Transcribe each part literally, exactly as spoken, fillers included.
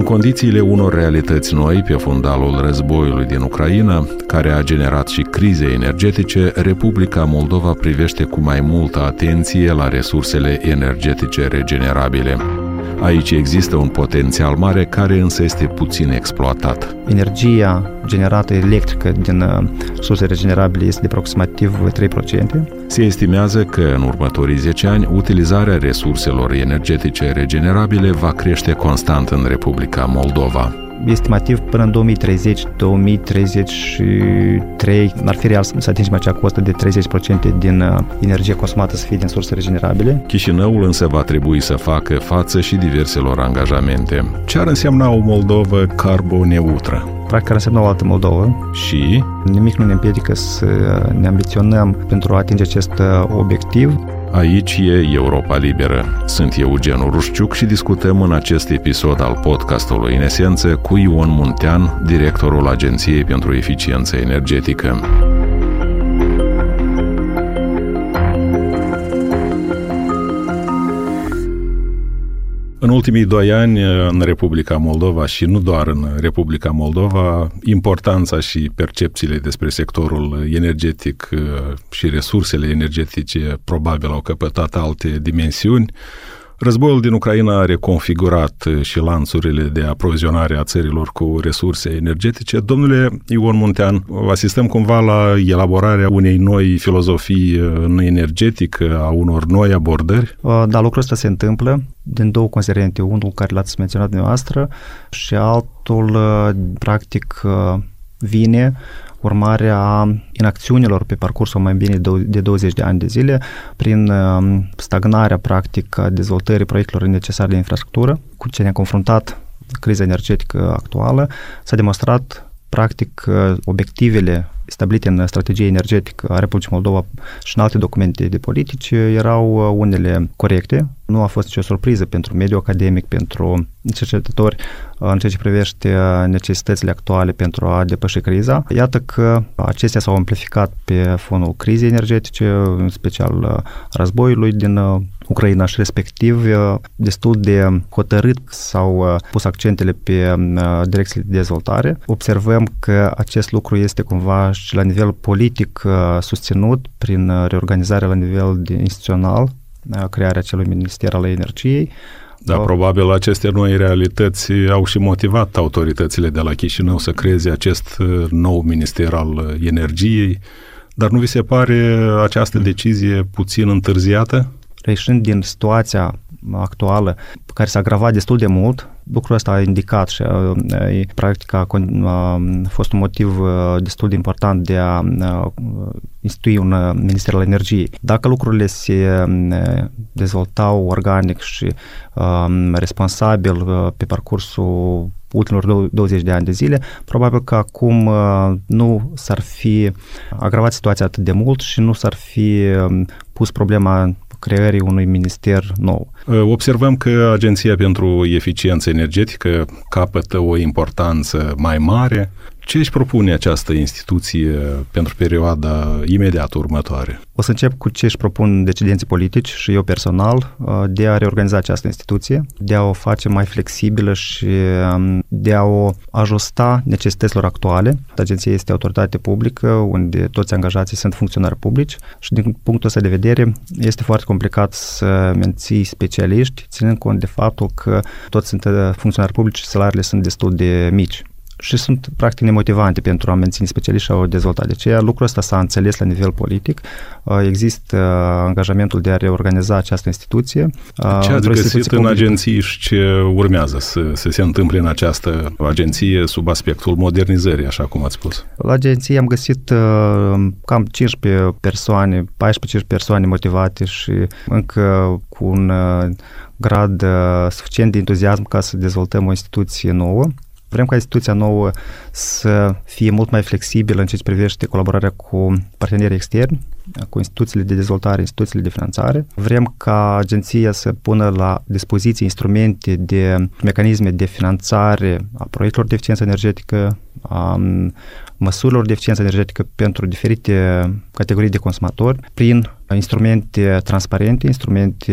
condițiile unor realități noi pe fundalul războiului din Ucraina, care a generat și crize energetice, Republica Moldova privește cu mai multă atenție la resursele energetice regenerabile. Aici există un potențial mare care însă este puțin exploatat. Energia generată electrică din surse regenerabile este de aproximativ trei la sută. Se estimează că în următorii zece ani utilizarea resurselor energetice regenerabile va crește constant în Republica Moldova. Estimativ, până în două mii treizeci - două mii treizeci și trei ar fi real să atingem acea cotă de treizeci la sută din energie consumată să fie din surse regenerabile. Chișinăul însă va trebui să facă față și diverselor angajamente. Ce ar însemna o Moldovă carboneutră? Practic ar însemna o altă Moldovă. Și? Nimic nu ne împiedică să ne ambiționăm pentru a atinge acest obiectiv. Aici e Europa Liberă. Sunt Eugen Rușciuc și discutăm în acest episod al podcastului În Esență cu Ion Muntean, directorul Agenției pentru Eficiență Energetică. În ultimii doi ani, în Republica Moldova și nu doar în Republica Moldova, importanța și percepțiile despre sectorul energetic și resursele energetice probabil au căpătat alte dimensiuni. Războiul din Ucraina a reconfigurat și lanțurile de aprovizionare a țărilor cu resurse energetice. Domnule Ion Muntean, asistăm cumva la elaborarea unei noi filozofii în energetică, a unor noi abordări? Da, lucrul ăsta se întâmplă din două considerente. Unul care l-ați menționat dumneavoastră și altul, practic, vine urmare a inacțiunilor pe parcursul mai bine de douăzeci de ani de zile, prin stagnarea, practic, a dezvoltării proiectelor necesare de infrastructură, cu ce ne-a confruntat criza energetică actuală, s-a demonstrat, practic, obiectivele stabilite în strategia energetică a Republicii Moldova și în alte documente de politici erau unele corecte. Nu a fost nicio surpriză pentru mediul academic, pentru cercetători în ceea ce privește necesitățile actuale pentru a depăși criza. Iată că acestea s-au amplificat pe fonul crizei energetice, în special războiului din Ucraina și respectiv destul de hotărât s-au pus accentele pe direcțiile de dezvoltare. Observăm că acest lucru este cumva și la nivel politic susținut prin reorganizarea la nivel instituțional, crearea acelui Minister al Energiei. Da, probabil aceste noi realități au și motivat autoritățile de la Chișinău să creeze acest nou Minister al Energiei, dar nu vi se pare această decizie puțin întârziată? Reieșind din situația actuală, care s-a agravat destul de mult, lucrul ăsta a indicat și practic a, a fost un motiv destul de important de a institui un Minister al Energiei. Dacă lucrurile se dezvoltau organic și um, responsabil pe parcursul ultimilor douăzeci de ani de zile, probabil că acum uh, nu s-ar fi agravat situația atât de mult și nu s-ar fi um, pus problema creării unui minister nou. Observăm că Agenția pentru Eficiență Energetică capătă o importanță mai mare. Ce își propune această instituție pentru perioada imediat următoare? O să încep cu ce își propun decidenții politici și eu personal de a reorganiza această instituție, de a o face mai flexibilă și de a o ajusta necesităților actuale. Agenția este autoritate publică, unde toți angajații sunt funcționari publici și din punctul ăsta de vedere este foarte complicat să menții specialiști, ținând cont de faptul că toți sunt funcționari publici și salariile sunt destul de mici. Și sunt practic nemotivante pentru a menține specialiști și a o dezvolta. De aceea lucrul ăsta s-a înțeles la nivel politic. Există angajamentul de a reorganiza această instituție. Ce ați găsit în agenții și ce urmează să, să se întâmple în această agenție sub aspectul modernizării, așa cum ați spus? La agenție am găsit cam cincisprezece persoane, paisprezece persoane motivate și încă cu un grad suficient de entuziasm ca să dezvoltăm o instituție nouă. Vrem ca instituția nouă să fie mult mai flexibilă în ceea ce privește colaborarea cu partenerii externi, cu instituțiile de dezvoltare, instituțiile de finanțare. Vrem ca agenția să pună la dispoziție instrumente de mecanisme de finanțare a proiectelor de eficiență energetică, a măsurilor de eficiență energetică pentru diferite categorii de consumatori, prin instrumente transparente, instrumente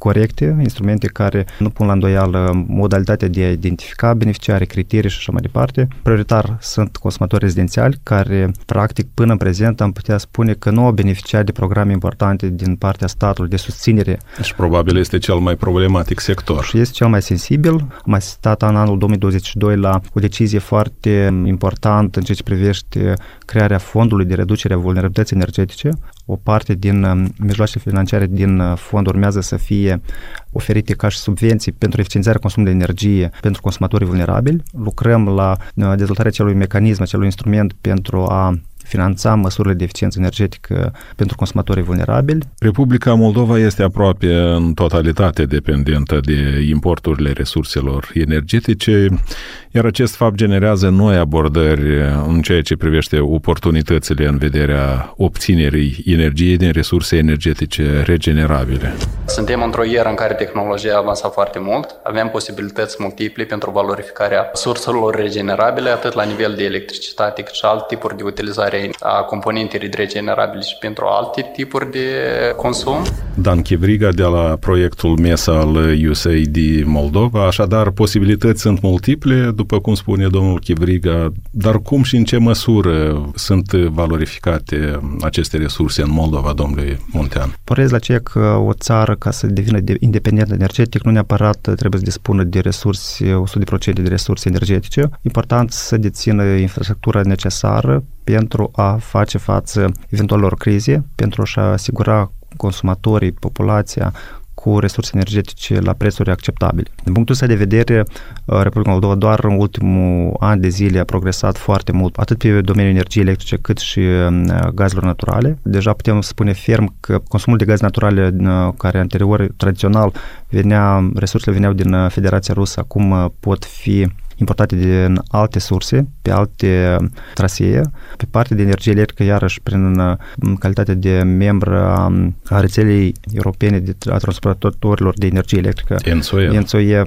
corecte, instrumente care nu pun la îndoială modalitatea de a identifica beneficiarii, criterii și așa mai departe. Prioritar sunt consumatori rezidențiali care, practic, până în prezent am putea spune că nu au beneficiat de programe importante din partea statului de susținere. Și probabil este cel mai problematic sector. Și este cel mai sensibil. Am asistat în anul două mii douăzeci și doi la o decizie foarte importantă în ceea ce privește crearea fondului de reducere a vulnerabilității energetice. O parte din mijloacele financiare din fond urmează să fie oferite ca și subvenții pentru eficientizarea consumului de energie pentru consumatorii vulnerabili. Lucrăm la dezvoltarea acelui mecanism, acelui instrument pentru a finanța măsurile de eficiență energetică pentru consumatorii vulnerabili. Republica Moldova este aproape în totalitate dependentă de importurile resurselor energetice, iar acest fapt generează noi abordări în ceea ce privește oportunitățile în vederea obținerii energiei din resurse energetice regenerabile. Suntem într-o eră în care tehnologia a avansat foarte mult, avem posibilități multiple pentru valorificarea surselor regenerabile, atât la nivel de electricitate, cât și alte tipuri de utilizare a componentelor regenerabile și pentru alte tipuri de consum. Dan Chivriga de la proiectul MESA al U S A I D Moldova, așadar posibilități sunt multiple, după cum spune domnul Chivriga, dar cum și în ce măsură sunt valorificate aceste resurse în Moldova, domnule Muntean? Porez la ceea că o țară, ca să devină independentă energetic, nu neapărat trebuie să dispună de resurse, o sută la sută de resurse energetice. Important să dețină infrastructura necesară pentru a face față eventualelor crize, pentru a-și asigura consumatorii, populația cu resurse energetice la prețuri acceptabile. Din punctul ăsta de vedere, Republica Moldova doar în ultimul an de zile a progresat foarte mult, atât pe domeniul energiei electrice, cât și gazelor naturale. Deja putem spune ferm că consumul de gaze naturale, care anterior, tradițional, venea, resursele veneau din Federația Rusă, acum pot fi importate din alte surse, pe alte trasee. Pe partea de energie electrică, iarăși, prin calitate de membru a rețelei europene de a transportatorilor de energie electrică, E N S O E, E N S O E,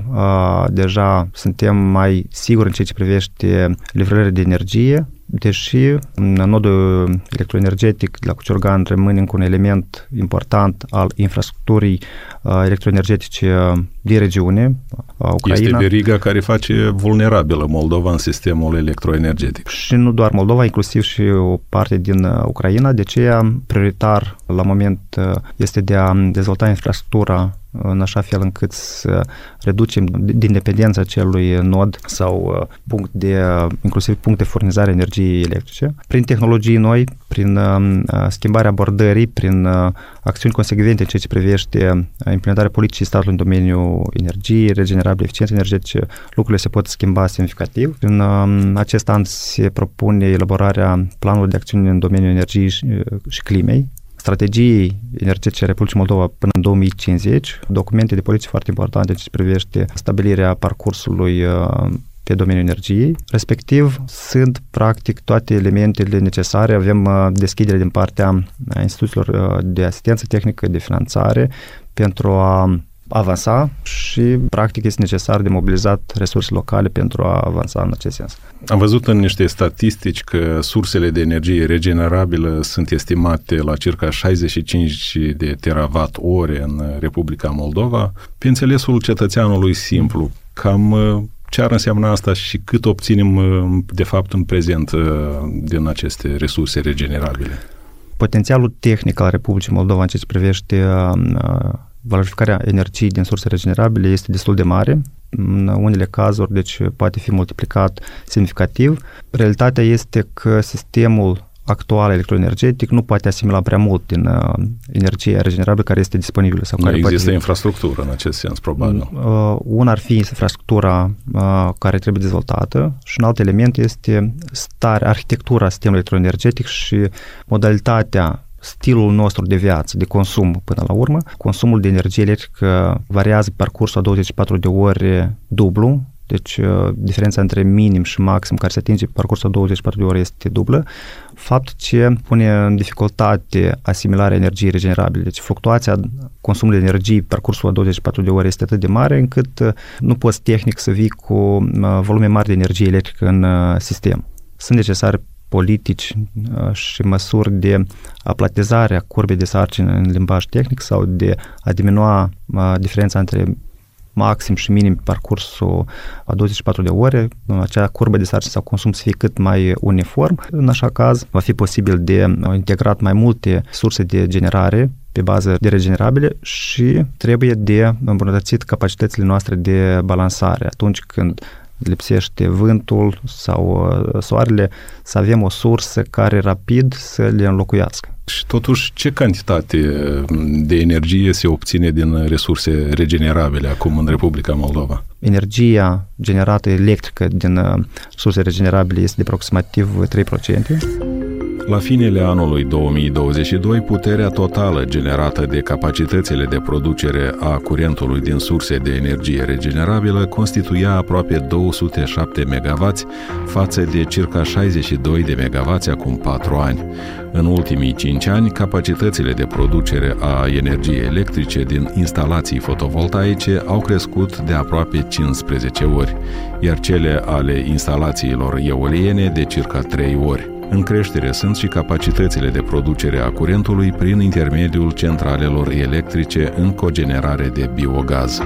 deja suntem mai siguri în ceea ce privește livrările de energie, deși nodul electroenergetic de la Cuciorgan rămâne încă un element important al infrastructurii electroenergetice din regiune, Ucraina. Este veriga care face vulnerabilă Moldova în sistemul electroenergetic. Și nu doar Moldova, inclusiv și o parte din Ucraina, de aceea prioritar la moment este de a dezvolta infrastructura în așa fel încât să reducem din dependența acelui nod sau punct de, inclusiv punct de furnizare energiei electrice. Prin tehnologii noi, prin schimbarea abordării, prin acțiuni consecvente în ceea ce privește implementarea politicii statului în domeniul energiei regenerabile, eficienței energetice, lucrurile se pot schimba semnificativ. În acest an se propune elaborarea planului de acțiune în domeniul energiei și climei, strategiei energetice a Republicii Moldova până în două mii cincizeci, documente de politici foarte importante ce privește stabilirea parcursului pe domeniul energiei. Respectiv, sunt practic toate elementele necesare. Avem deschidere din partea instituțiilor de asistență tehnică, de finanțare, pentru a avansa și, practic, este necesar de mobilizat resurse locale pentru a avansa în acest sens. Am văzut în niște statistici că sursele de energie regenerabilă sunt estimate la circa șaizeci și cinci de terawatt-ore în Republica Moldova. Pe înțelesul cetățeanului simplu, cam ce ar însemna asta și cât obținem, de fapt, în prezent din aceste resurse regenerabile? Potențialul tehnic al Republicii Moldova în ceea ce privește valorificarea energiei din surse regenerabile este destul de mare. În unele cazuri, deci, poate fi multiplicat semnificativ. Realitatea este că sistemul actual electroenergetic nu poate asimila prea mult din uh, energia regenerabilă care este disponibilă. Sau nu care există poate... infrastructură în acest sens, probabil. Uh, una ar fi infrastructura uh, care trebuie dezvoltată și un alt element este starea, arhitectura sistemului electroenergetic și modalitatea, stilul nostru de viață, de consum până la urmă. Consumul de energie electrică variază pe parcursul a douăzeci și patru de ore dublu, deci diferența între minim și maxim care se atinge pe parcursul a douăzeci și patru de ore este dublă, fapt ce pune în dificultate asimilarea energiei regenerabile. Deci fluctuația consumului de energie pe parcursul a douăzeci și patru de ore este atât de mare încât nu poți tehnic să vii cu volume mari de energie electrică în sistem. Sunt necesare politici și măsuri de aplatizare a curbei de sarcină în limbaj tehnic sau de a diminua diferența între maxim și minim pe parcursul a douăzeci și patru de ore, acea curbă de sarcină sau consum să fie cât mai uniform. În așa caz, va fi posibil de integrat mai multe surse de generare pe bază de regenerabile și trebuie de îmbunătățit capacitățile noastre de balansare. Atunci când lipsește vântul sau soarele, să avem o sursă care rapid să le înlocuiască. Și totuși, ce cantitate de energie se obține din resurse regenerabile acum în Republica Moldova? Energia generată electrică din surse regenerabile este de aproximativ trei la sută. La finele anului două mii douăzeci și doi, puterea totală generată de capacitățile de producere a curentului din surse de energie regenerabilă constituia aproape două sute șapte megawatți față de circa șaizeci și doi de megawatți acum patru ani. În ultimii cinci ani, capacitățile de producere a energiei electrice din instalații fotovoltaice au crescut de aproape cincisprezece ori, iar cele ale instalațiilor eoliene de circa trei ori. În creștere sunt și capacitățile de producere a curentului prin intermediul centralelor electrice în cogenerare de biogaz.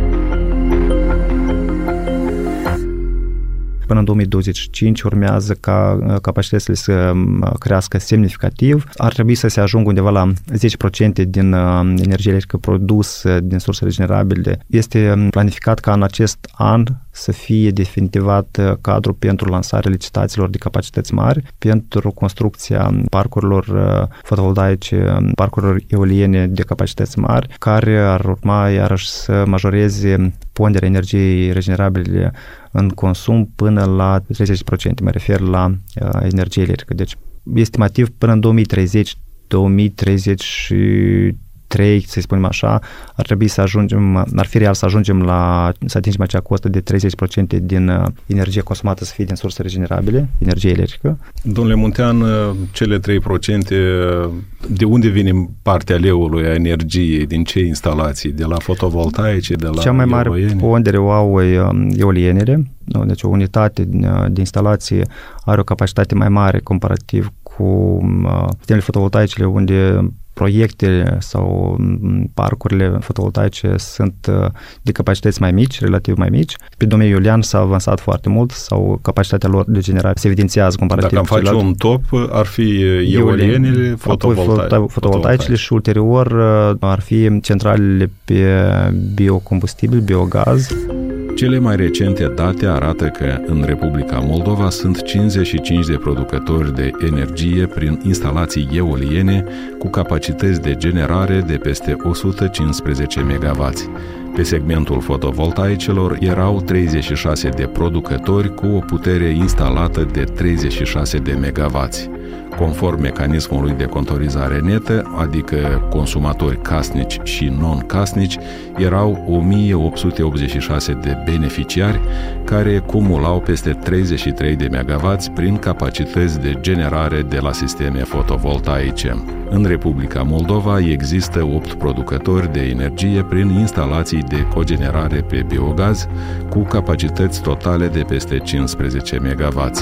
Până în două mii douăzeci și cinci urmează ca capacitățile să crească semnificativ. Ar trebui să se ajungă undeva la zece la sută din energie electrică produsă din surse regenerabile. Este planificat ca în acest an să fie definitivat cadrul pentru lansarea licitațiilor de capacități mari, pentru construcția parcurilor fotovoltaice, parcurilor eoliene de capacități mari, care ar urma iarăși să majoreze ponderea energiei regenerabile în consum până la treizeci la sută. Mă refer la uh, energie electrică. Deci, estimativ, până în două mii treizeci două mii treizeci și trei, să spunem așa, ar trebui să ajungem, ar fi real să ajungem la, să atingem acea cotă de treizeci la sută din uh, energie consumată să fie din surse regenerabile, energie electrică. Domnule Muntean, cele trei la sută, de unde vine partea leului a energiei, din ce instalații? De la fotovoltaice, de la cea mai mare eoliene? pondere o au eolienele, deci o unitate de instalație are o capacitate mai mare comparativ cu sistemele fotovoltaice, unde proiectele sau parcurile fotovoltaice sunt de capacități mai mici, relativ mai mici. Pe domeniul eolian s-a avansat foarte mult sau capacitatea lor de generare se evidențiază comparativ. Dacă am face un top, ar fi eolienele, fotovoltaice, fotovoltaicele și ulterior ar fi centralele pe biocombustibil, biogaz. Cele mai recente date arată că în Republica Moldova sunt cincizeci și cinci de producători de energie prin instalații eoliene cu capacități de generare de peste o sută cincisprezece megawatți. Pe segmentul fotovoltaicelor erau treizeci și șase de producători cu o putere instalată de treizeci și șase de megawatți. Conform mecanismului de contorizare netă, adică consumatori casnici și non-casnici, erau o mie opt sute optzeci și șase de beneficiari care cumulau peste treizeci și trei de megawatți prin capacități de generare de la sisteme fotovoltaice. În Republica Moldova există opt producători de energie prin instalații de cogenerare pe biogaz cu capacități totale de peste cincisprezece megawatți.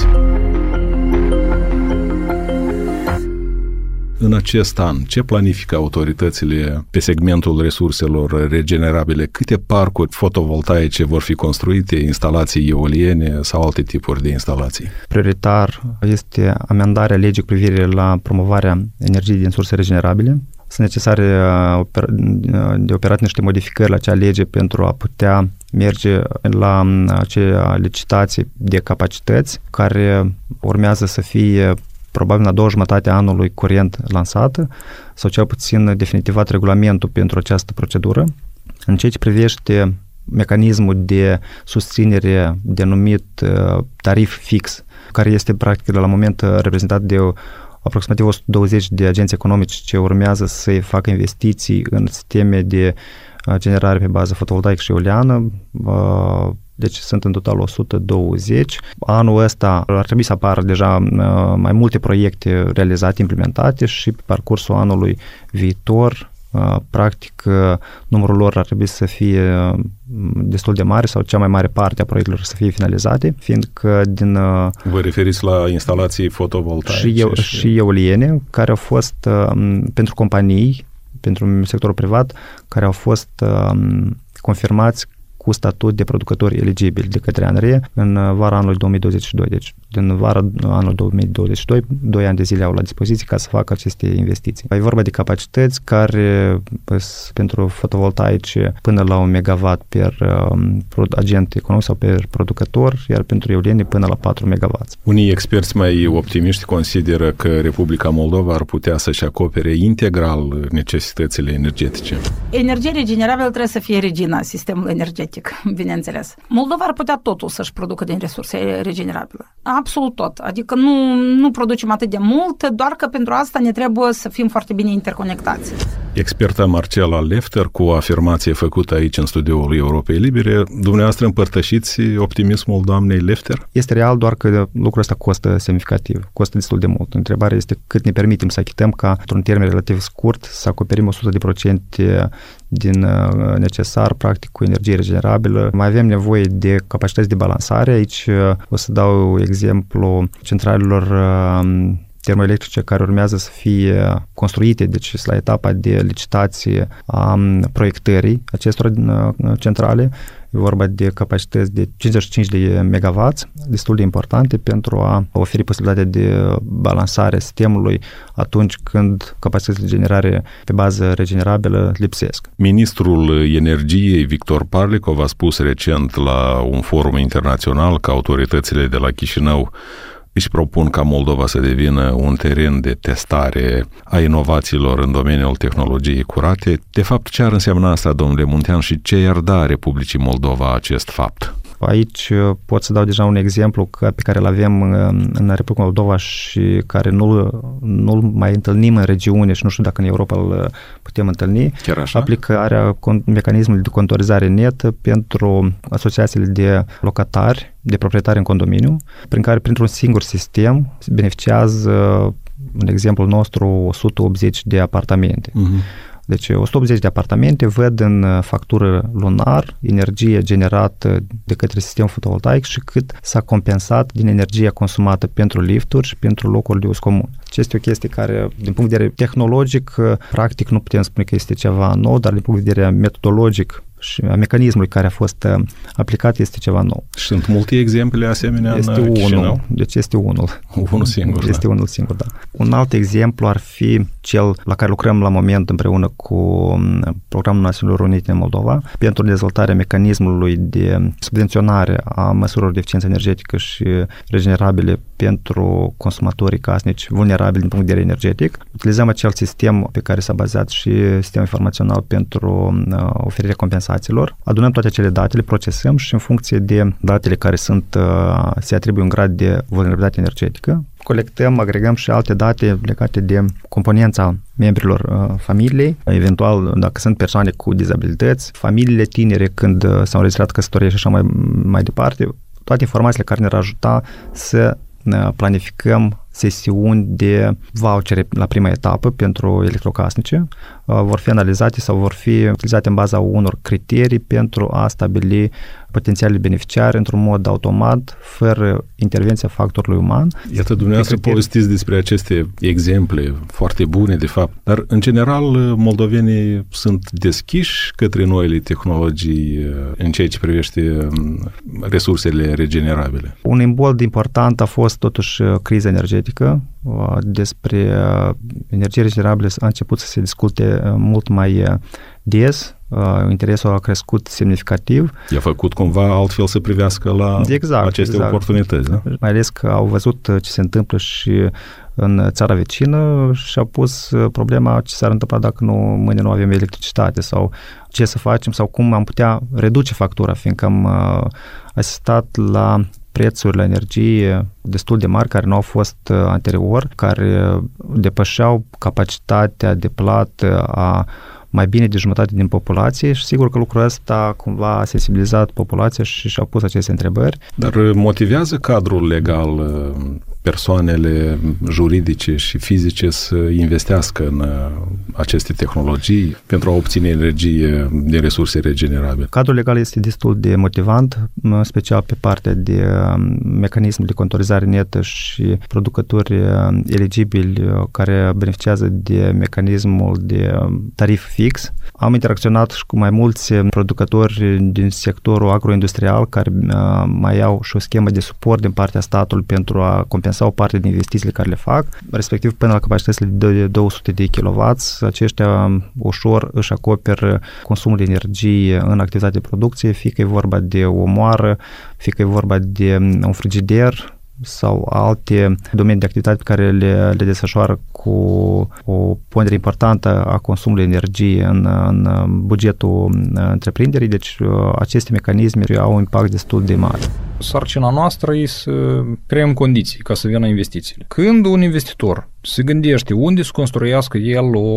În acest an, ce planifică autoritățile pe segmentul resurselor regenerabile? Câte parcuri fotovoltaice vor fi construite, instalații eoliene sau alte tipuri de instalații? Prioritar este amendarea legii cu privire la promovarea energiei din surse regenerabile. Sunt necesare de operat niște modificări la acea lege pentru a putea merge la acea licitație de capacități care urmează să fie probabil la două jumătate a anului curent lansată sau cel puțin definitivat regulamentul pentru această procedură. În ceea ce privește mecanismul de susținere denumit tarif fix, care este practic la moment reprezentat de aproximativ o sută douăzeci de agenți economici ce urmează să facă investiții în sisteme de generare pe bază fotovoltaică și eoliană. Deci sunt în total o sută douăzeci. Anul ăsta ar trebui să apară deja mai multe proiecte realizate, implementate și pe parcursul anului viitor Practic, numărul lor ar trebui să fie destul de mare sau cea mai mare parte a proiectelor să fie finalizate, fiindcă din... Vă referiți la instalații fotovoltaice? Și, eu, și... și eoliene, care au fost pentru companii, pentru sectorul privat, care au fost confirmați cu statut de producători eligibili de către A N R E în vara anului două mii douăzeci și doi. Deci, din vara anului două mii douăzeci și doi, doi ani de zile au la dispoziție ca să facă aceste investiții. E vorba de capacități care pentru fotovoltaice până la un megawatt per agent economic sau per producător, iar pentru eoliene până la patru megawatt. Unii experți mai optimiști consideră că Republica Moldova ar putea să-și acopere integral necesitățile energetice. Energia regenerabilă trebuie să fie regina sistemului energetic, bineînțeles. Moldova ar putea totul să-și producă din resurse regenerabile. Absolut tot. Adică nu, nu producem atât de mult, doar că pentru asta ne trebuie să fim foarte bine interconectați. Experta Marcela Lefter, cu o afirmație făcută aici în studioul Europei Libere, dumneavoastră împărtășiți optimismul doamnei Lefter? Este real, doar că lucrul ăsta costă semnificativ, costă destul de mult. Întrebarea este cât ne permitem să achităm ca, într-un termen relativ scurt, să acoperim o sută la sută din necesar, practic, cu energie regenerabilă. Mai avem nevoie de capacități de balansare. Aici o să dau exemplu centralelor termoelectrice care urmează să fie construite, deci la etapa de licitație a proiectării acestor centrale. E vorba de capacități de cincizeci și cinci de megawatt, destul de importante pentru a oferi posibilitatea de balansare a sistemului atunci când capacitățile de generare pe bază regenerabilă lipsesc. Ministrul Energiei, Victor Parlikov, a spus recent la un forum internațional că autoritățile de la Chișinău își propun ca Moldova să devină un teren de testare a inovațiilor în domeniul tehnologiei curate. De fapt, ce ar însemna asta, domnule Muntean, și ce i-ar da Republicii Moldova acest fapt? Aici pot să dau deja un exemplu pe care îl avem în Republica Moldova și care nu-l, nu-l mai întâlnim în regiune și nu știu dacă în Europa îl putem întâlni. Chiar așa? Aplicarea mecanismului de contorizare netă pentru asociațiile de locatari, de proprietari în condominiu, prin care, printr-un singur sistem, beneficiază, în exemplul nostru, o sută optzeci de apartamente. Uh-huh. Deci o sută optzeci de apartamente văd în factură lunar energie generată de către sistemul fotovoltaic și cât s-a compensat din energia consumată pentru lifturi și pentru locuri de uz comun. Este o chestie care, din punct de vedere tehnologic, practic nu putem spune că este ceva nou, dar din punct de vedere metodologic și a mecanismului care a fost aplicat este ceva nou. Și sunt multe exemple asemenea este în Chișinău? Unul, deci este unul. Unul singur, Este da. unul singur, da. Un alt exemplu ar fi cel la care lucrăm la moment împreună cu Programul Națiunilor Unite în Moldova pentru dezvoltarea mecanismului de subvenționare a măsurilor de eficiență energetică și regenerabile pentru consumatorii casnici vulnerabili din punct de vedere energetic. Utilizăm acel sistem pe care s-a bazat și sistemul informațional pentru oferirea compensațiilor. Adunăm toate acele date, le procesăm și în funcție de datele care sunt, se atribuie un grad de vulnerabilitate energetică, colectăm, agregăm și alte date legate de componența membrilor uh, familiei, eventual dacă sunt persoane cu dizabilități, familiile tinere când uh, s-au înregistrat căsătorie și așa mai, mai departe, toate informațiile care ne-ar ajuta să uh, planificăm sesiuni de vouchere la prima etapă pentru electrocasnice, uh, vor fi analizate sau vor fi utilizate în baza unor criterii pentru a stabili potențialii beneficiari într-un mod automat, fără intervenția factorului uman. Iată, dumneavoastră povestiți despre aceste exemple foarte bune, de fapt, dar, în general, moldovenii sunt deschiși către noile tehnologii în ceea ce privește resursele regenerabile. Un imbold important a fost, totuși, criza energetică. Despre energie regenerabilă a început să se discute mult mai des. Interesul a crescut semnificativ. I-a făcut cumva altfel să privească la exact, aceste exact. oportunități, da? Mai ales că au văzut ce se întâmplă și în țara vecină și a pus problema ce s-ar întâmpla dacă nu, mâine nu avem electricitate sau ce să facem sau cum am putea reduce factura, fiindcă am asistat la prețuri la energie destul de mari care nu au fost anterior, care depășeau capacitatea de plată a mai bine de jumătate din populație și sigur că lucrul ăsta cumva a sensibilizat populația și și-a pus aceste întrebări. Dar motivează cadrul legal persoanele juridice și fizice să investească în aceste tehnologii pentru a obține energie din resurse regenerabile. Cadrul legal este destul de motivant, special pe partea de mecanism de contorizare netă și producători eligibili care beneficiază de mecanismul de tarif fix. Am interacționat și cu mai mulți producători din sectorul agroindustrial care mai au și o schemă de suport din partea statului pentru a compensa o parte din investițiile care le fac, respectiv până la capacitățile de două sute de kilowați. Aceștia ușor își acoperă consumul de energie în activitate de producție, fie că e vorba de o moară, fie că e vorba de un frigider sau alte domenii de activitate pe care le, le desfășoară cu o pondere importantă a consumului de energie în, în bugetul întreprinderii, deci aceste mecanisme au un impact destul de mare. Sarcina noastră e să creăm condiții ca să vină investițiile. Când un investitor se gândește unde să construiască el o,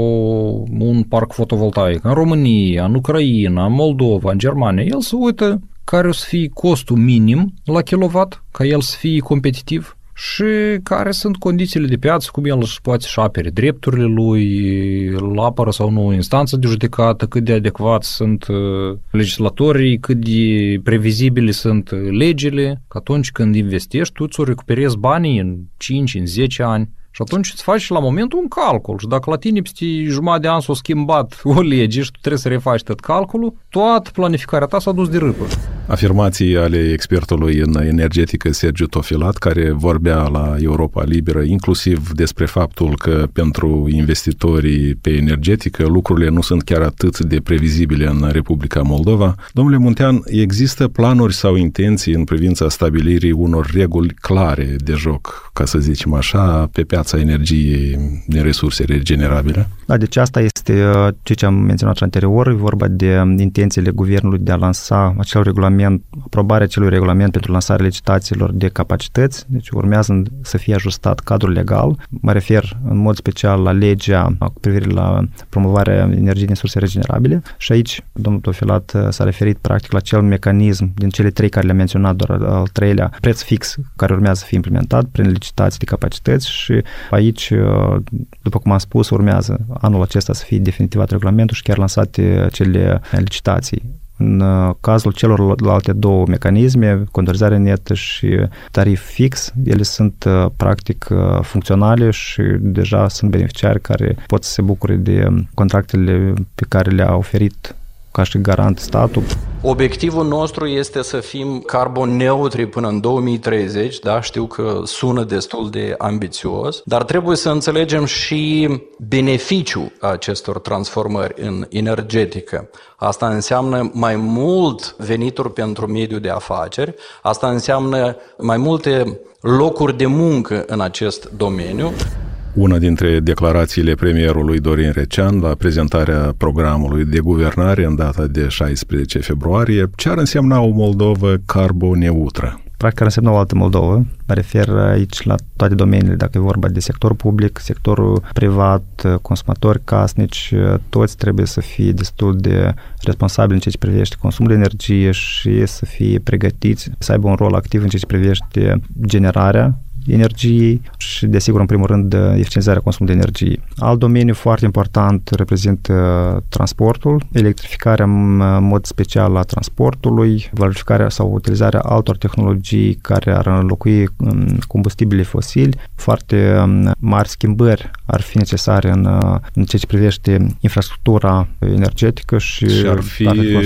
un parc fotovoltaic, în România, în Ucraina, în Moldova, în Germania, el se uită care o să fie costul minim la kilowatt, ca el să fie competitiv și care sunt condițiile de piață, cum el își poate și apere drepturile lui, îl apără sau nu instanță de judecată, cât de adecvați sunt legislatorii, cât de previzibile sunt legile, că atunci când investești, tu ți-o recuperezi banii în cinci, în zece ani. Și atunci îți faci la momentul un calcul și dacă la tine peste jumătate de an s-a schimbat o lege și tu trebuie să refaci tot calculul, toată planificarea ta s-a dus de râpă. Afirmații ale expertului în energetică Sergiu Tofilat, care vorbea la Europa Liberă inclusiv despre faptul că pentru investitorii pe energetică lucrurile nu sunt chiar atât de previzibile în Republica Moldova. Domnule Muntean, există planuri sau intenții în privința stabilirii unor reguli clare de joc, ca să zicem așa, pe piața energiei din resurse regenerabile? Da, deci asta este ceea ce am menționat anterior, e vorba de intențiile guvernului de a lansa acel regulament, aprobarea acelui regulament pentru lansarea licitațiilor de capacități, deci urmează să fie ajustat cadrul legal. Mă refer în mod special la legea cu privire la promovarea energiei din surse regenerabile și aici domnul Tofilat s-a referit practic la acel mecanism din cele trei care le-am menționat, doar al treilea, preț fix, care urmează să fie implementat prin licitații de capacități și aici, după cum am spus, urmează anul acesta să fie definitivat regulamentul și chiar lansate cele licitații. În cazul celorlalte două mecanisme, contorizare netă și tarif fix, ele sunt practic funcționale și deja sunt beneficiari care pot să se bucure de contractele pe care le-a oferit ca și garant statul. Obiectivul nostru este să fim carbon neutri până în două mii treizeci, da, știu că sună destul de ambițios, dar trebuie să înțelegem și beneficiul acestor transformări în energetică. Asta înseamnă mai mult venituri pentru mediul de afaceri, asta înseamnă mai multe locuri de muncă în acest domeniu. Una dintre declarațiile premierului Dorin Recean la prezentarea programului de guvernare în data de șaisprezece februarie, ce ar însemna o Moldovă carboneutră? Practic ar însemna o altă Moldovă. Mă refer aici la toate domeniile, dacă e vorba de sector public, sectorul privat, consumatori casnici, toți trebuie să fie destul de responsabili în ceea ce privește consumul de energie și să fie pregătiți, să aibă un rol activ în ceea ce privește generarea energiei și, desigur, în primul rând, eficientizarea consumului de energie. Alt domeniu foarte important reprezintă transportul, electrificarea în mod special a transportului, valorificarea sau utilizarea altor tehnologii care ar înlocui combustibili fosili. Foarte mari schimbări ar fi necesare în, în ceea ce privește infrastructura energetică și, și ar fi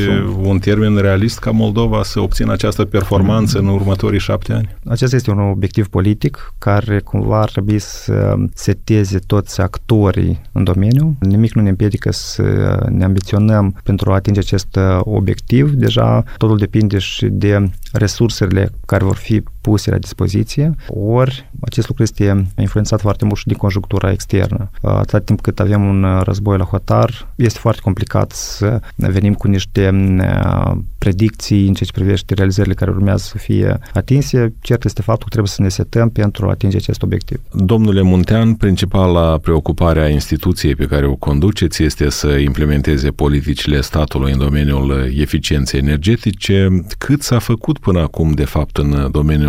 un termen realist ca Moldova să obțină această performanță mm. în următorii șapte ani? Acesta este un obiectiv politic care cumva ar trebui să seteze toți actorii în domeniu. Nimic nu ne împiedică să ne ambiționăm pentru a atinge acest obiectiv. Deja totul depinde și de resursele care vor fi puse la dispoziție, ori acest lucru este influențat foarte mult și din conjunctura externă. Atâta timp cât avem un război la hotar, este foarte complicat să venim cu niște predicții în ceea ce privește realizările care urmează să fie atinse. Cert este faptul că trebuie să ne setăm pentru a atinge acest obiectiv. Domnule Muntean, principala preocupare a instituției pe care o conduceți este să implementeze politicile statului în domeniul eficienței energetice. Cât s-a făcut până acum, de fapt, în domeniul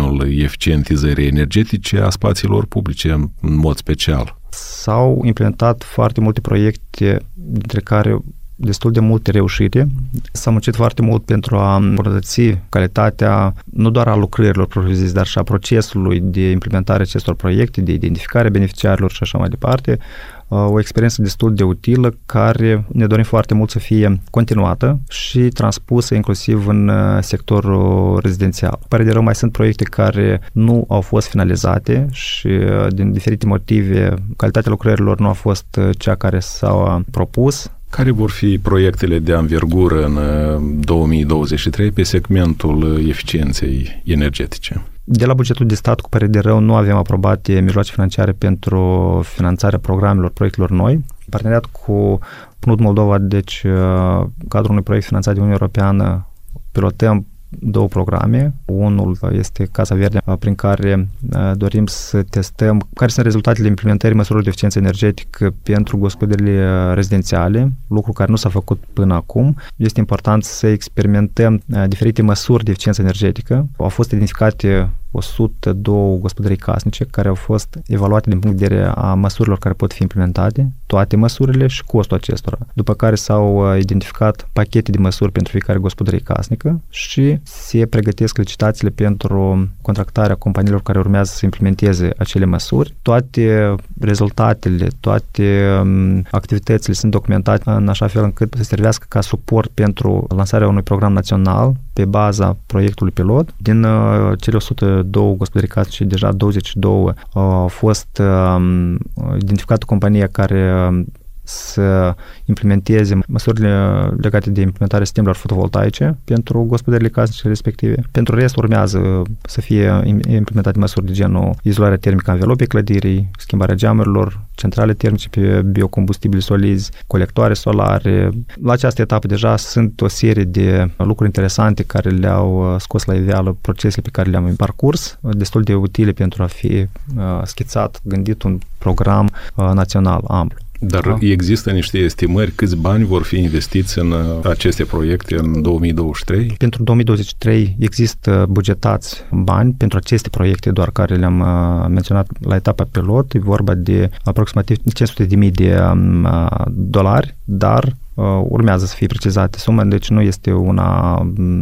planul eficientizării energetice a spațiilor publice în mod special? S-au implementat foarte multe proiecte, dintre care destul de multe reușite. S-a muncit foarte mult pentru a îmbunătăți calitatea nu doar a lucrărilor propriu-zise, dar și a procesului de implementare acestor proiecte, de identificare beneficiarilor și așa mai departe. O experiență destul de utilă care ne dorim foarte mult să fie continuată și transpusă inclusiv în sectorul rezidențial. Pare de rău, mai sunt proiecte care nu au fost finalizate și din diferite motive calitatea lucrărilor nu a fost cea care s-a propus. Care vor fi proiectele de anvergură în două mii douăzeci și trei pe segmentul eficienței energetice? De la bugetul de stat, cu părere de rău, nu avem aprobate mijloace financiare pentru finanțarea programelor, proiectelor noi. Parteneriat cu P N U D Moldova, deci cadrul unui proiect finanțat de Uniunea Europeană, pilotăm două programe. Unul este Casa Verde, prin care dorim să testăm care sunt rezultatele implementării măsurilor de eficiență energetică pentru gospodările rezidențiale, lucru care nu s-a făcut până acum. Este important să experimentăm diferite măsuri de eficiență energetică. Au fost identificate o sută doi gospodării casnice care au fost evaluate din punct de vedere a măsurilor care pot fi implementate, toate măsurile și costul acestora. După care s-au identificat pachete de măsuri pentru fiecare gospodărie casnică și se pregătesc licitațiile pentru contractarea companiilor care urmează să implementeze acele măsuri. Toate rezultatele, toate activitățile sunt documentate în așa fel încât să servească ca suport pentru lansarea unui program național pe baza proiectului pilot. Din uh, cele o sută doi gospodării casnice, deja douăzeci și doi uh, au fost uh, identificată compania care uh, să implementeze măsurile legate de implementarea sistemelor fotovoltaice pentru gospodările casnice respective. Pentru rest urmează să fie implementate măsuri de genul izolarea termică a învelopei clădirii, schimbarea geamurilor, centrale termice pe biocombustibili solizi, colectoare solare. La această etapă deja sunt o serie de lucruri interesante care le-au scos la iveală procesele pe care le-am parcurs, destul de utile pentru a fi schițat, gândit un program național amplu. Dar da. Există niște estimări câți bani vor fi investiți în aceste proiecte în două mii douăzeci și trei? Pentru două mii douăzeci și trei există bugetați bani pentru aceste proiecte doar care le-am menționat la etapa pilot. E vorba de aproximativ cinci sute de mii de dolari, dar urmează să fie precizate suma, deci nu este una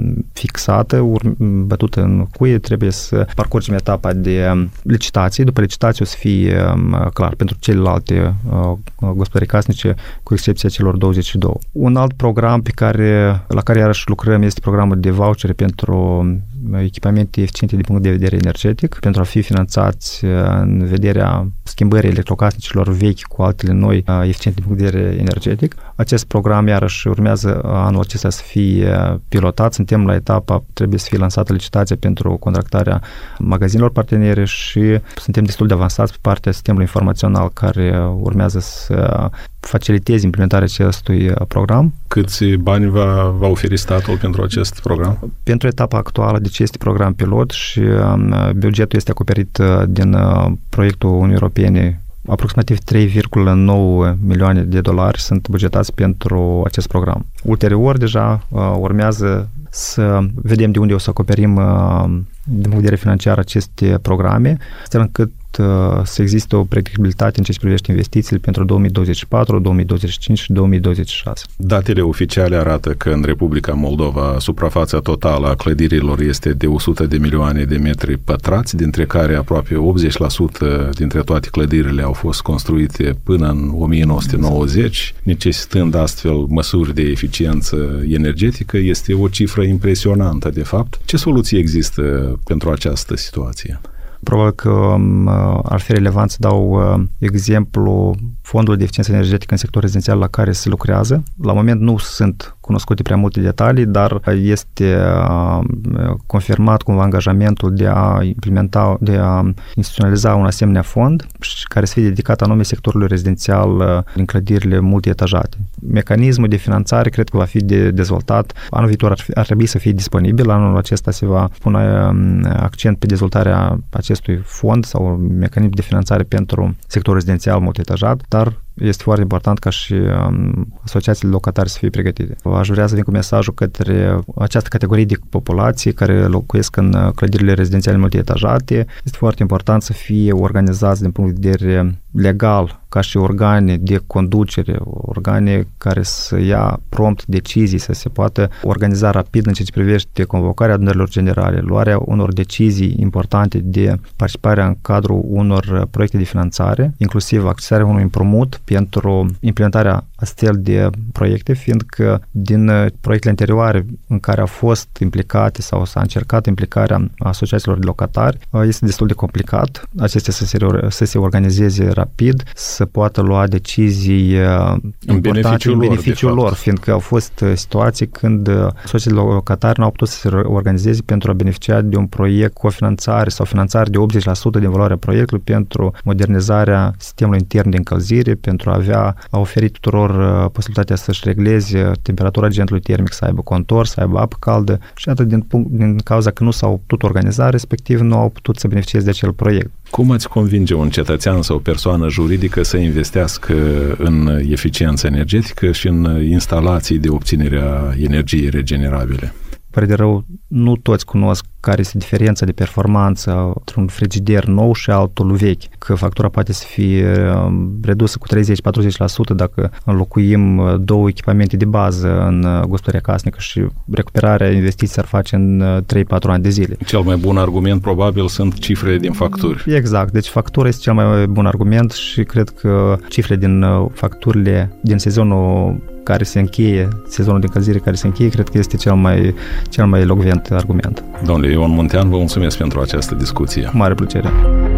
fixată, bătută în cuie, trebuie să parcurgem etapa de licitație. După licitație o să fie clar pentru celelalte gospodării casnice, cu excepția celor douăzeci și doi. Un alt program pe care, la care iarăși lucrăm este programul de vouchere pentru echipamente eficiente din punct de vedere energetic, pentru a fi finanțați în vederea schimbării electrocasnicilor vechi cu altele noi eficiente din punct de vedere energetic. Acest program iarăși urmează anul acesta să fie pilotat. Suntem la etapa, trebuie să fie lansată licitația pentru contractarea magazinelor partenere și suntem destul de avansați pe partea sistemului informațional care urmează să faciliteze implementarea acestui program. Câți bani va, va oferi statul pentru acest program? Pentru etapa actuală, deci este program pilot și bugetul este acoperit din proiectul Uniunii Europene. Aproximativ trei virgulă nouă milioane de dolari sunt bugetați pentru acest program. Ulterior, deja urmează să vedem de unde o să acoperim din punct de vedere financiar aceste programe, astfel încât să existe o predictibilitate în ce privește investițiile pentru două mii douăzeci și patru, două mii douăzeci și cinci și două mii douăzeci și șase. Datele oficiale arată că în Republica Moldova suprafața totală a clădirilor este de o sută de milioane de metri pătrați, dintre care aproape optzeci la sută dintre toate clădirile au fost construite până în o mie nouă sute nouăzeci, necesitând astfel măsuri de eficiență energetică. Este o cifră impresionantă, de fapt. Ce soluții există pentru această situație? Probabil că ar fi relevant să dau exemplu fondului de eficiență energetică în sectorul rezidențial la care se lucrează. La moment nu sunt cunoscute prea multe detalii, dar este confirmat cumva angajamentul de a implementa, de a instituționaliza un asemenea fond care să fie dedicat anume sectorului rezidențial din clădirile multietajate. Mecanismul de finanțare cred că va fi de dezvoltat. Anul viitor ar, fi, ar trebui să fie disponibil. Anul acesta se va pune accent pe dezvoltarea acestui fond sau mecanism de finanțare pentru sectorul rezidențial multietajat, dar este foarte important ca și asociațiile locatari să fie pregătite. Aș vrea să vin cu mesajul către această categorie de populație care locuiesc în clădirile rezidențiale multietajate. Este foarte important să fie organizați din punct de vedere legal, ca și organe de conducere, organe care să ia prompt decizii, să se poată organiza rapid în ceea ce privește convocarea adunărilor generale, luarea unor decizii importante de participarea în cadrul unor proiecte de finanțare, inclusiv accesarea unui împrumut pentru implementarea astfel de proiecte, fiindcă din proiectele anterioare în care au fost implicate sau s-a încercat implicarea asociațiilor de locatari, este destul de complicat acestea să se, să se organizeze rapid, să poată lua decizii în beneficiul, în beneficiul lor, lor, fiindcă au fost situații când asociațiile locatari nu au putut să se organizeze pentru a beneficia de un proiect cu o finanțare sau finanțare de optzeci la sută din valoarea proiectului pentru modernizarea sistemului intern de încălzire, pentru a avea, a oferi tuturor posibilitatea să-și regleze temperatura agentului termic, să aibă contor, să aibă apă caldă și atât din, din cauza că nu s-au putut organiza, respectiv nu au putut să beneficieze de acel proiect. Cum ați convinge un cetățean sau o persoană juridică să investească în eficiență energetică și în instalații de obținere a energiei regenerabile? Pare de rău, nu toți cunosc care este diferența de performanță între un frigider nou și altul vechi, că factura poate să fie redusă cu treizeci-patruzeci la sută dacă înlocuim două echipamente de bază în gospodăria casnică și recuperarea investiției s-ar face în trei-patru ani de zile. Cel mai bun argument probabil sunt cifrele din facturi. Exact, deci factura este cel mai bun argument și cred că cifrele din facturile din sezonul care se încheie, sezonul de încălzire care se încheie, cred că este cel mai, cel mai elocvent argument. Domnule Ion Muntean, vă mulțumesc pentru această discuție. Cu mare plăcere.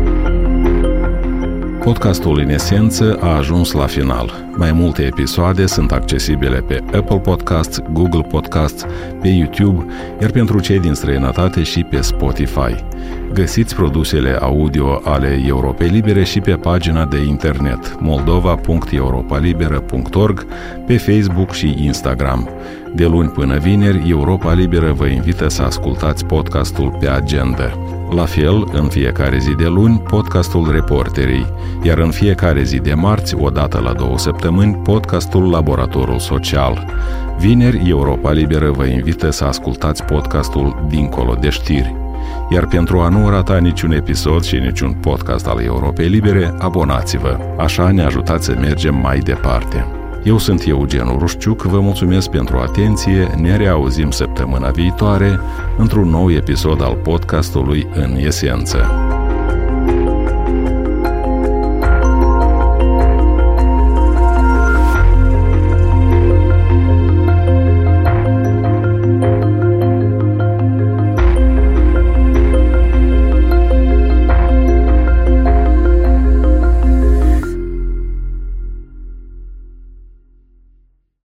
Podcastul În Esență a ajuns la final. Mai multe episoade sunt accesibile pe Apple Podcasts, Google Podcasts, pe YouTube, iar pentru cei din străinătate și pe Spotify. Găsiți produsele audio ale Europei Libere și pe pagina de internet moldova punct europa liberă punct org, pe Facebook și Instagram. De luni până vineri, Europa Liberă vă invită să ascultați podcastul Pe Agenda. La fel, în fiecare zi de luni, podcastul Reporterii, iar în fiecare zi de marți, o dată la două săptămâni, podcastul Laboratorul Social. Vineri, Europa Liberă vă invită să ascultați podcastul Dincolo de știri. Iar pentru a nu rata niciun episod și niciun podcast al Europei Libere, abonați-vă. Așa ne ajutați să mergem mai departe. Eu sunt Eugen Urușciuc, vă mulțumesc pentru atenție, ne reauzim săptămâna viitoare într-un nou episod al podcastului În Esență.